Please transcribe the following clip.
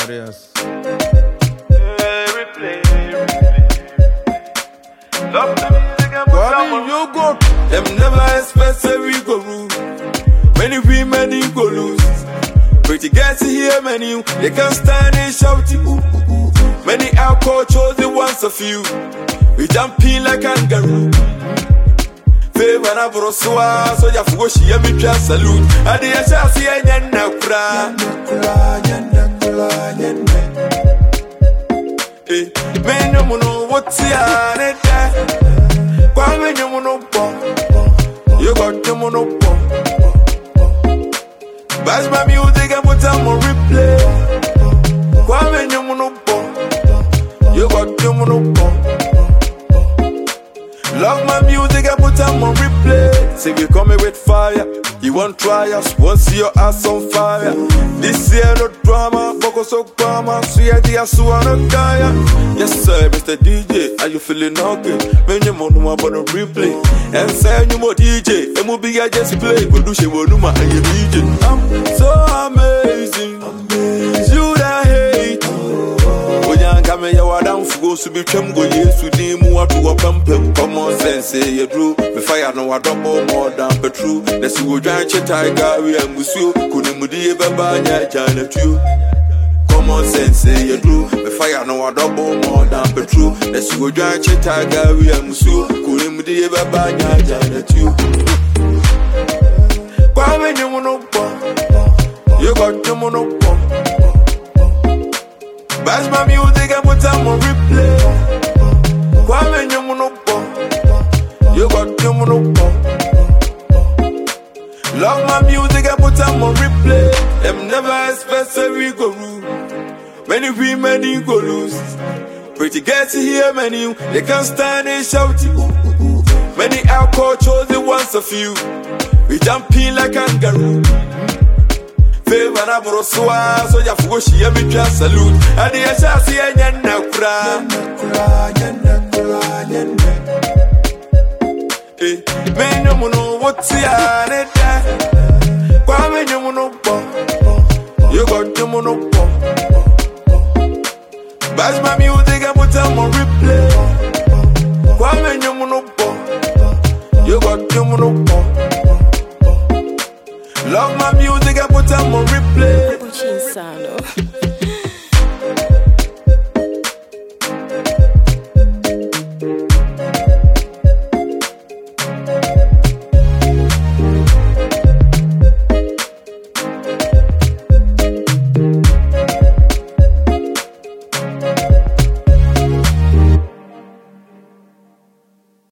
Warriors. Love the music and put down you go. Them never expect say we go rule. Many women you go lose. Pretty girls here many, they can't stand and shout it. Many alcohol chosen once a few. We jumping like kangaroo. Favor na broswa, so ya fugo she me twa salute. Ade ya sha se enya na kura. Menyo muno woti ane da. Kwa menyo muno po. You got the muno po. Bash my music and put on more replay. Kwa menyo muno po. You got the muno po. Love my music and put on more replay. Say we coming with fire. You want try us, won't see your ass on fire. This year no drama, focus so drama. So yeah, the ass no kaya. Yes sir, Mr. DJ, are you feeling okay? When you want to about a replay, and say you more DJ, and we'll be I just play. But do she want to my DJ? I'm so amazing, you that hate. When you come here, you down for go to be chum go yes to them who are to a pump. Common sense say you do. The fire no a double more than petrol. Let's go giant tiger we and Musu. Couldn't mudi ever buy a giant you. Common sense say you do. The fire no a double more than petrol. Let's go giant tiger we and Musu. Couldn't mudi ever buy a giant you. Kwame you got the monopo. Bash my music and put on more replay. Kwame you got the monopo. Love my music and put on more replay. Them never expect say we go rule. Many women you go lose. Pretty girls here many, they can't stand and shout it. Many alcohol chosen once a few. We jumping like kangaroo. Favor na broswa, so ya fugo she me twa salute. Ade ya sha se enya na kura. Menyo muno woti ane da. Kwa menyo muno po. You got the muno po. Bash my music and put on more replay. Kwa menyo muno po. You got the muno po. Love my music and put on more replay.